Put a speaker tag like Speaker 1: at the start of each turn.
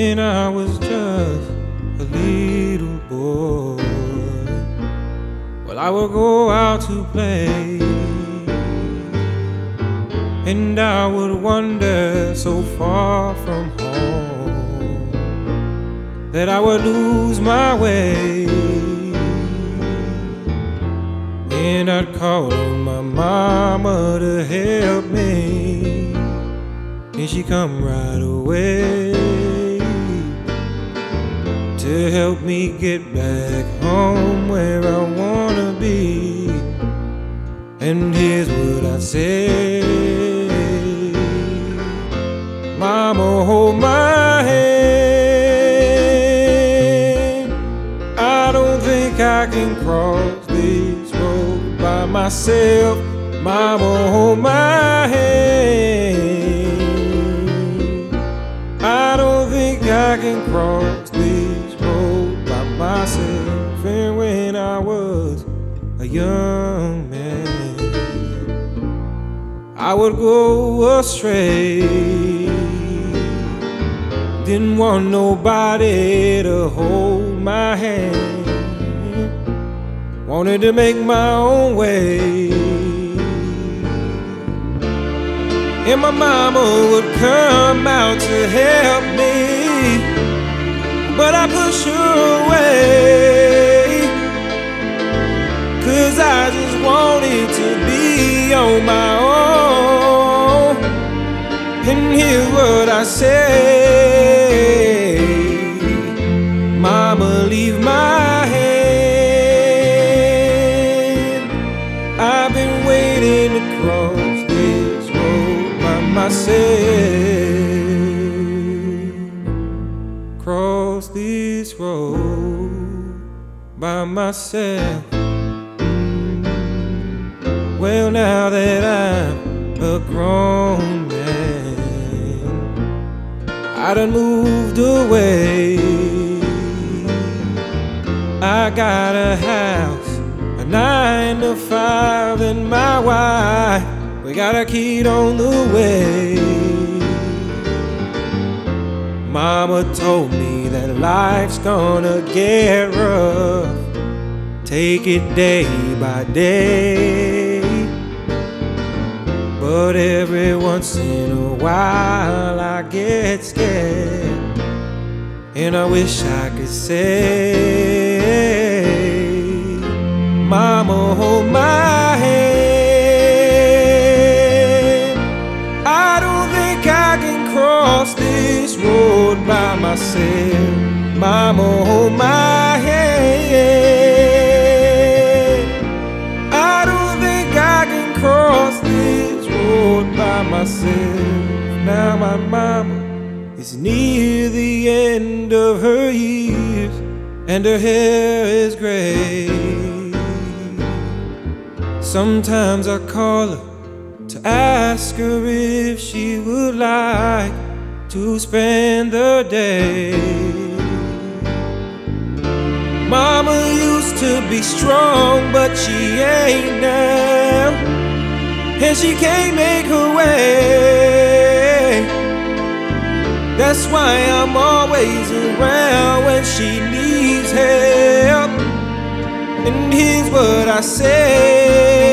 Speaker 1: when I was just a little boy. Well, I would go out to play, and I would wander so far from home that I would lose my way. And I'd call on my mama to help me, and she'd come right away to help me get back home where I wanna be. And here's what I say: Mama, hold my hand. I don't think I can cross this road by myself. Mama, hold my hand. I don't think I can cross this road by myself. And when I was a young man, I would go astray. Didn't want nobody to hold my hand. Wanted to make my own way. And my mama would come out to help me, but I push her away, 'cause I just wanted to be on my own. And here's what I say: Mama, leave my hand. I've been waiting to cross this road by myself. Cross this road by myself. Well, now that I'm a grown man, I done moved away. I got a house, a 9 to 5, and my wife, we got a kid on the way. Mama told me that life's gonna get rough. Take it day by day, but every once in a while I get scared, and I wish I could say, Mama, hold my hand. I don't think I can cross this road by myself. Mama, hold my hand. I don't think I can cross this road by myself. Now my mama is near the end of her years, and her hair is gray. Sometimes I call her to ask her if she would like to spend the day. Mama used to be strong, but she ain't now, and she can't make her way. That's why I'm always around when she needs help. And here's what I say: